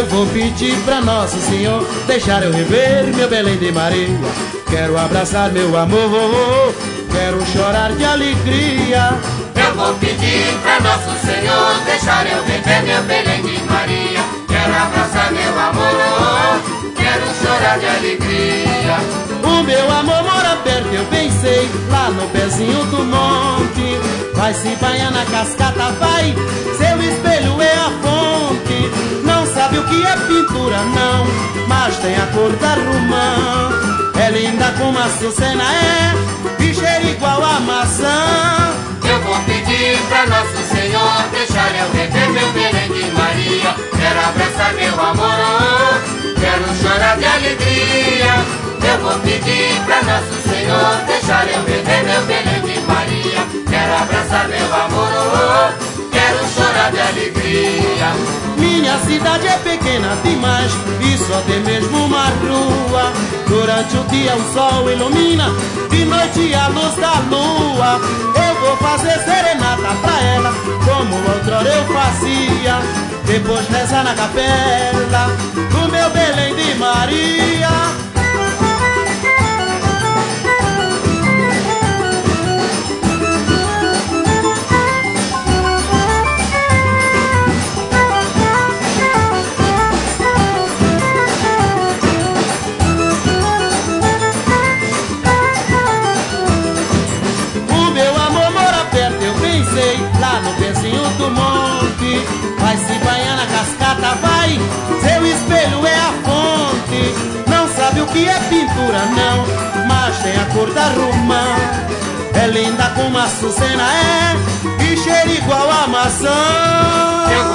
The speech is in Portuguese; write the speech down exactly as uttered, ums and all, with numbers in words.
vou pedir pra Nosso Senhor deixar eu rever meu Belém de Maria. Quero abraçar meu amor, quero chorar de alegria. Eu vou pedir pra Nosso Senhor deixar eu rever meu Belém de Maria. Quero abraçar meu amor, quero chorar de alegria. O meu amor mora perto, eu pensei, lá no pezinho do monte. Vai se banhar na cascata, vai, seu espelho é a fonte. Não sabe o que é pintura, não, mas tem a cor da romã. É linda como a açucena é, e cheira igual a maçã. Eu vou pedir pra Nosso Senhor deixar eu rever meu Belém de Maria. Quero abraçar meu amor, quero chorar de alegria. Eu vou pedir pra Nosso Senhor deixar eu rever meu Belém de Maria. Quero abraçar meu amor, quero chorar de alegria. Minha cidade é pequena demais e só tem mesmo uma rua. Durante o dia o sol ilumina, de noite a luz da lua. Eu vou fazer serenata pra ela, como outrora eu fazia. Depois rezar na capela do meu Belém de Maria. Lá no pezinho do monte, vai se banhar na cascata, vai, seu espelho é a fonte. Não sabe o que é pintura, não, mas tem a cor da romã. É linda como a açucena é, e cheira igual a maçã. Eu